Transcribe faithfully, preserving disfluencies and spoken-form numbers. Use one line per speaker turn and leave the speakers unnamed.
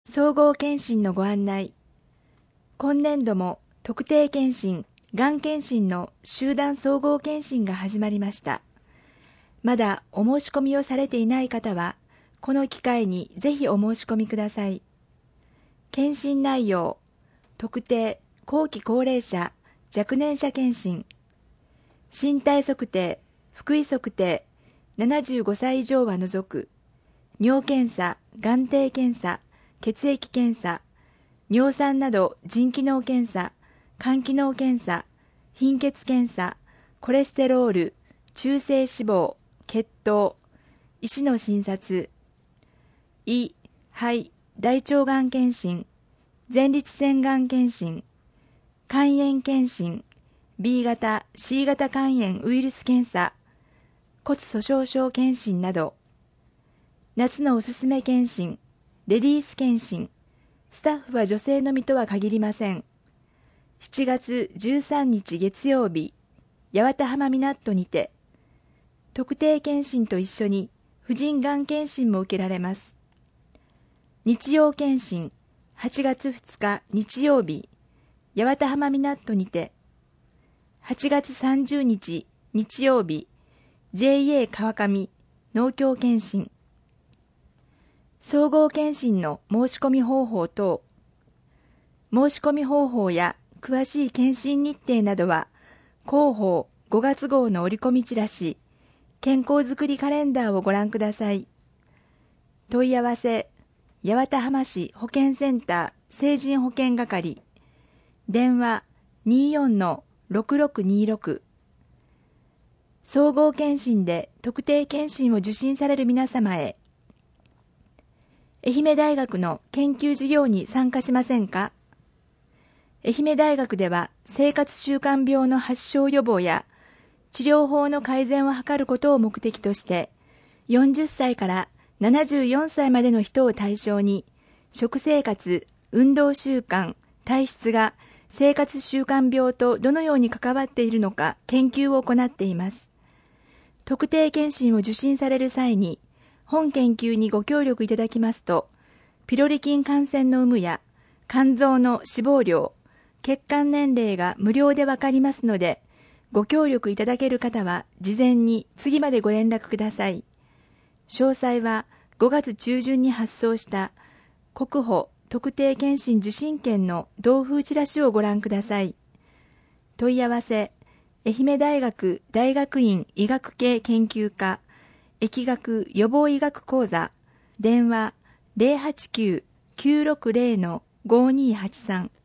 総合検診のご案内。今年度も特定検診、がん検診の集団総合検診が始まりました。まだお申し込みをされていない方は、この機会にぜひお申し込みください。検診内容、特定、後期高齢者、若年者検診、身体測定、腹囲測定、ななじゅうごさい以上は除く、尿検査、眼底検査、血液検査、尿酸など腎機能検査、肝機能検査、貧血検査、コレステロール、中性脂肪、血糖、医師の診察、胃、肺、大腸がん検診、前立腺がん検診、肝炎検診、B 型、C 型肝炎ウイルス検査、骨粗しょう症検診など、夏のおすすめ検診、レディース検診、スタッフは女性のみとは限りません。しちがつじゅうさんにち月曜日、八幡浜みなっとにて、特定検診と一緒に婦人がん検診も受けられます。日曜検診、はちがつふつか日曜日、八幡浜みなっとにて、はちがつさんじゅうにち日曜日、ジェーエー 川上農協検診、総合検診の申し込み方法等、申し込み方法や詳しい検診日程などは、広報ごがつ号の折り込みチラシ、健康づくりカレンダーをご覧ください。問い合わせ、八幡浜市保健センター成人保健係、電話 にじゅうよんのろくろくにろく。総合検診で特定検診を受診される皆様へ、愛媛大学の研究事業に参加しませんか？愛媛大学では生活習慣病の発症予防や治療法の改善を図ることを目的として、よんじゅっさいからななじゅうよんさいまでの人を対象に、食生活、運動習慣、体質が生活習慣病とどのように関わっているのか研究を行っています。特定検診を受診される際に、本研究にご協力いただきますと、ピロリ菌感染の有無や肝臓の脂肪量、血管年齢が無料でわかりますので、ご協力いただける方は事前に次までご連絡ください。詳細はごがつちゅうじゅんに発送した国保特定検診受診券の同封チラシをご覧ください。問い合わせ、愛媛大学大学院医学系研究科疫学予防医学講座、電話 ゼロはちきゅう きゅうろくゼロのごにーはちさん。